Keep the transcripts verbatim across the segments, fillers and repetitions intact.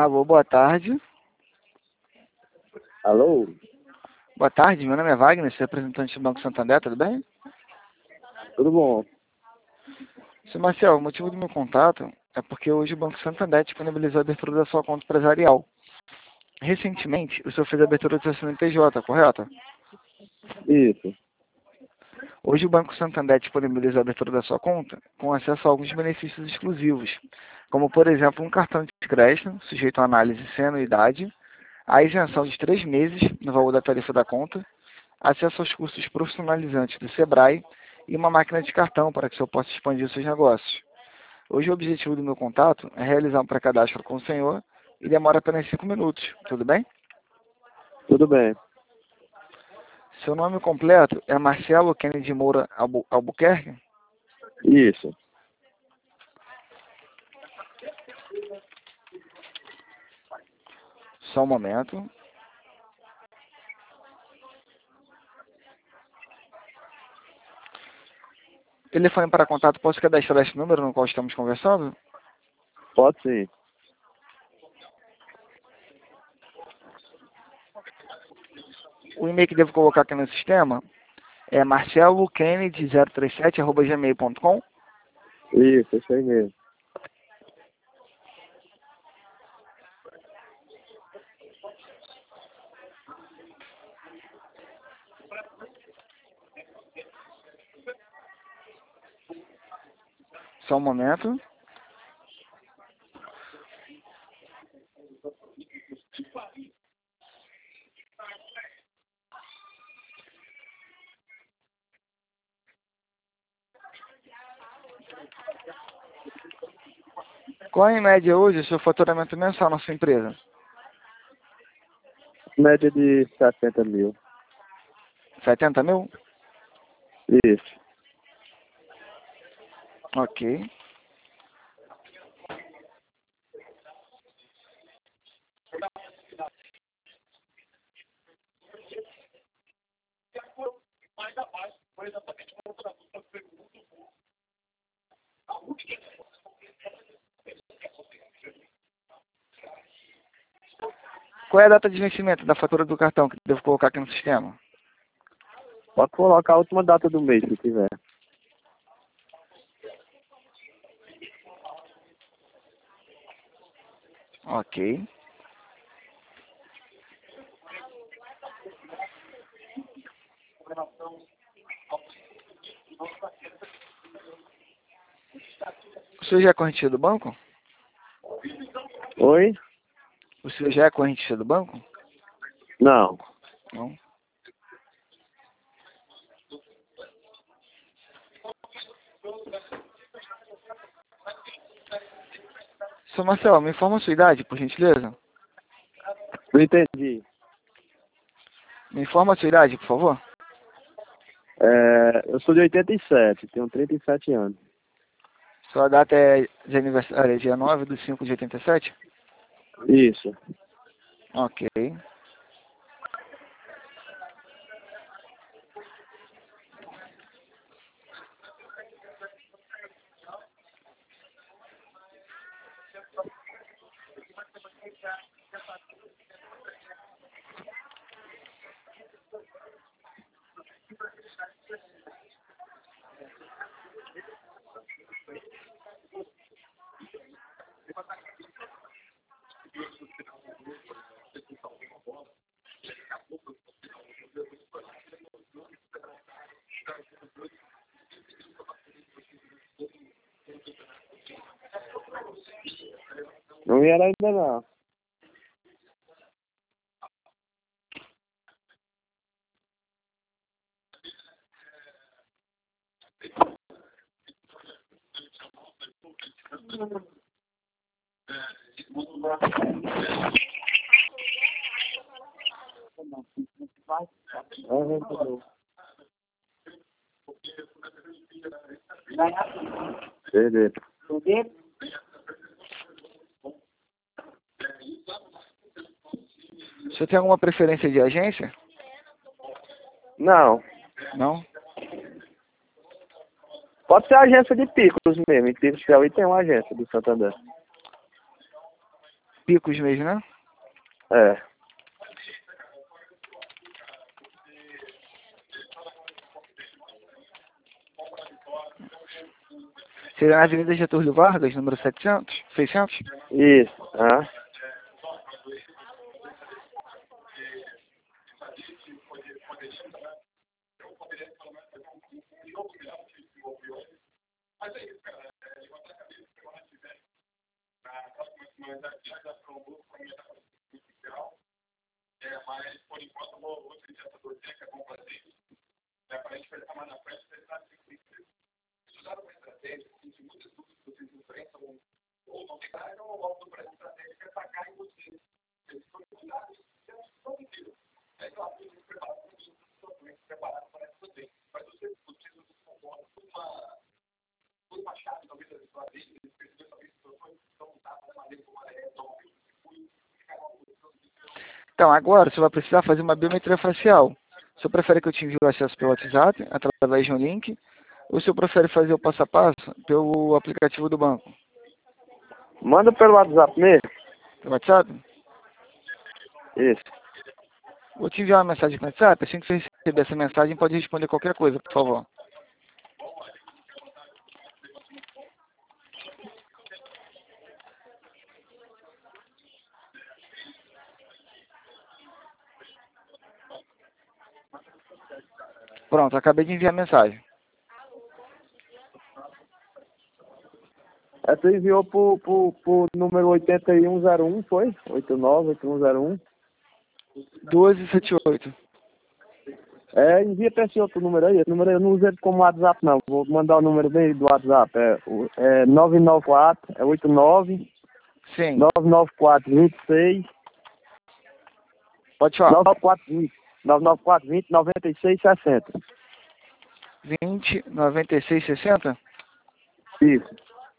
Alô, boa tarde. Alô? Boa tarde, meu nome é Wagner, sou representante do Banco Santander, tudo bem? Tudo bom? Senhor Marcel, o motivo do meu contato é porque hoje o Banco Santander disponibilizou a abertura da sua conta empresarial. Recentemente, o senhor fez a abertura do seu C N P J, correto? Isso. Hoje o Banco Santander disponibilizou a abertura da sua conta com acesso a alguns benefícios exclusivos, como por exemplo um cartão de crédito sujeito a análise sem anuidade, a isenção de três meses no valor da tarifa da conta, acesso aos cursos profissionalizantes do Sebrae e uma máquina de cartão para que o senhor possa expandir os seus negócios. Hoje o objetivo do meu contato é realizar um pré-cadastro com o senhor e demora apenas cinco minutos, tudo bem? Tudo bem. Seu nome completo é Marcelo Kennedy Moura Albu Albuquerque? Isso. Só um momento. Telefone para contato, posso cadastrar esse número no qual estamos conversando? Pode sim. O e-mail que devo colocar aqui no sistema é marcelo kennedy zero três sete arroba gmail ponto com. Isso, isso aí mesmo. Só um momento. Qual é, em média, hoje, o seu faturamento mensal na sua empresa? Média de setenta mil. setenta mil? Isso. Ok. Qual é a data de vencimento da fatura do cartão que devo colocar aqui no sistema? Pode colocar a última data do mês, se tiver. Ok. O senhor já é correntista do banco? Oi? O senhor já é correntista do banco? Não. Não. Senhor Marcelo, me informa a sua idade, por gentileza. Não entendi. Me informa a sua idade, por favor. É, eu sou de oitenta e sete, tenho trinta e sete anos. Sua data é de aniversário, é dia nove de cinco de oitenta e sete? Isso. Ok. Não era ainda não. Beleza. O senhor tem alguma preferência de agência? Não. Não? Pode ser agência de Picos mesmo. Em Picos Piauí tem uma agência do Santander. Picos mesmo, né? É. Seria na Avenida Getúlio Vargas, número setecentos, seiscentos? Isso. Ah. Então, agora você vai precisar fazer uma biometria facial. Você prefere que eu te envie o acesso pelo WhatsApp, através de um link, ou você prefere fazer o passo a passo pelo aplicativo do banco? Manda pelo WhatsApp mesmo. Pelo WhatsApp? Isso. Vou te enviar uma mensagem no WhatsApp. Assim que você receber essa mensagem, pode responder qualquer coisa, por favor. Pronto, acabei de enviar a mensagem. É, tu enviou pro, pro, pro número oitenta e um zero um, foi? oitenta e nove, oitenta e um zero um. doze setenta e oito. É, envia pra esse outro número aí. Esse número aí eu não uso ele como WhatsApp, não. Vou mandar o número bem do WhatsApp. É, o- é nove nove quatro, é oito nove, Sim, nove nove quatro, vinte e seis, pode falar. nove nove quatro, vinte, nove nove quatro, vinte, noventa e seis, sessenta. vinte, noventa e seis, sessenta? Isso.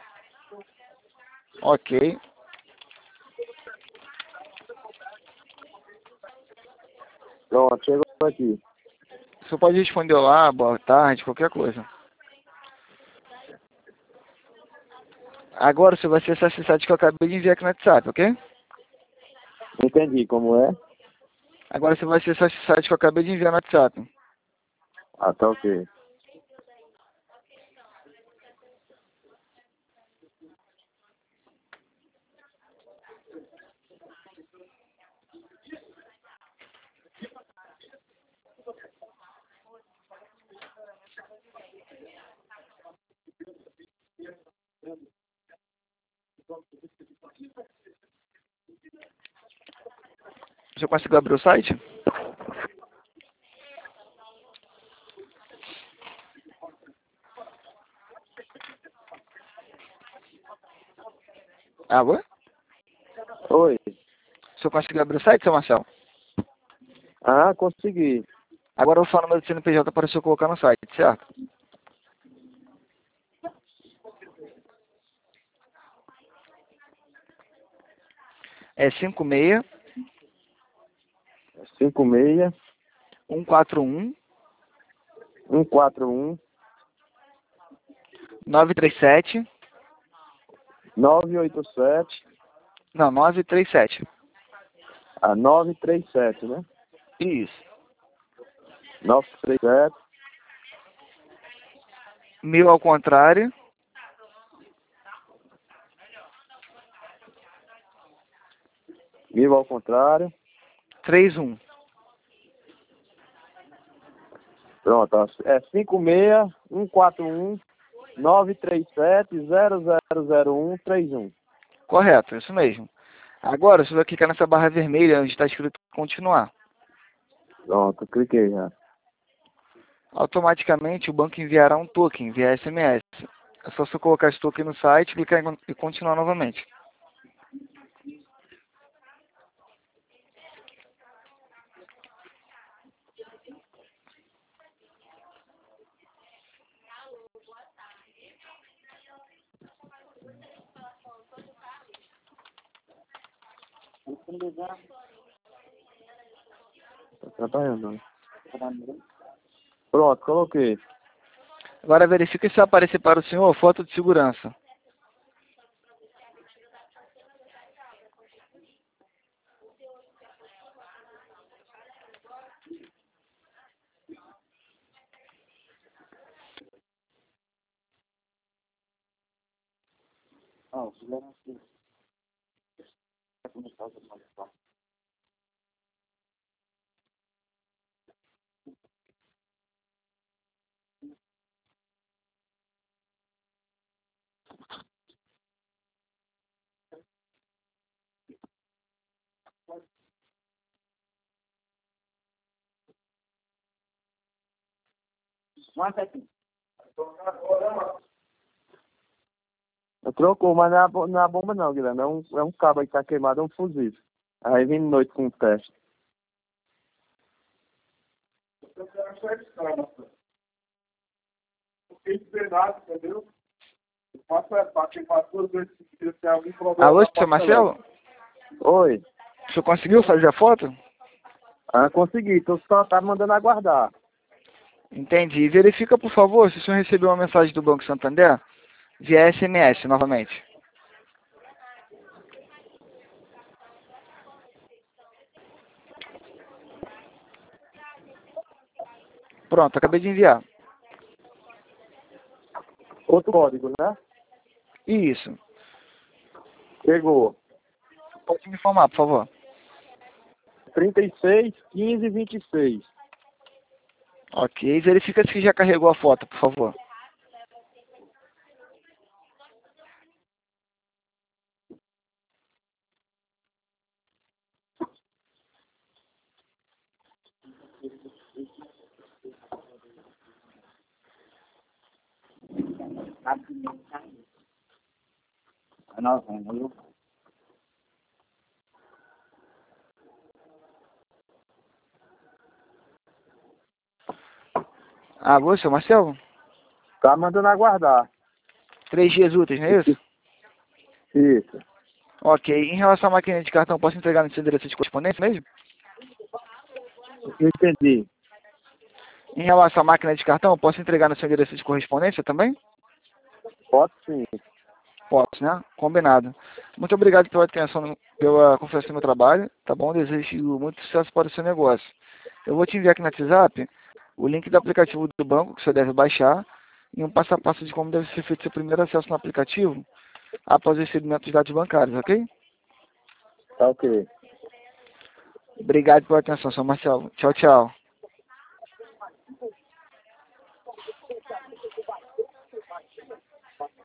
Ok. Pronto, chegou aqui. Você pode responder lá, boa tarde, qualquer coisa. Agora você vai acessar esse site que eu acabei de enviar aqui no WhatsApp, ok? Entendi como é. Agora você vai acessar esse site que eu acabei de enviar no WhatsApp. Ah, tá ok. Você conseguiu abrir o site? Alô? Oi. Você conseguiu abrir o site, seu Marcelo? Ah, consegui. Agora o seu número do C N P J para você colocar no site, certo? É cinco seis, cinco seis, um quatro um, um quatro um, nove três sete. nove oito sete, Não, nove três sete. ah, nove três sete, né? Isso. nove três sete, Mil ao contrário. mil ao contrário. trinta e um. Pronto, ó, é cinco seis, um quatro um, nove três sete, zero zero zero um três um. Correto, isso mesmo. Agora você vai clicar nessa barra vermelha onde está escrito continuar. Pronto, cliquei já. Automaticamente o banco enviará um token via S M S. É só você colocar esse token no site, clicar em- e continuar novamente. Tá trabalhando, né? Pronto, coloquei. Agora verifique se aparecer para o senhor foto de segurança. Eu trocou, mas não é a, bo- não é a bomba não, Guilherme. É um, é um cabo aí que tá queimado, é um fusível. Aí vem de noite com o teste. Alô, seu Marcelo? Oi. O senhor conseguiu fazer a foto? Ah, consegui. Então só tá mandando aguardar. Entendi. Verifica, por favor, se o senhor recebeu uma mensagem do Banco Santander via S M S novamente. Pronto, acabei de enviar. Outro código, né? Isso. Chegou. Pode me informar, por favor. trinta e seis, quinze, vinte e seis. Ok. Verifica se já carregou a foto, por favor. Alô, seu Marcelo? Tá mandando aguardar. Três dias úteis, não é isso? Isso. Ok. Em relação à máquina de cartão, posso entregar no seu endereço de correspondência mesmo? Entendi. Em relação à máquina de cartão, posso entregar no seu endereço de correspondência também? Pode sim. Posso, né? Combinado. Muito obrigado pela atenção, no- pela confiança no meu trabalho, tá bom? Desejo muito sucesso para o seu negócio. Eu vou te enviar aqui no WhatsApp o link do aplicativo do banco que você deve baixar e um passo a passo de como deve ser feito seu primeiro acesso no aplicativo após o recebimento dos dados bancários, ok? Tá ok. Obrigado pela atenção, seu Marcelo. Tchau, tchau.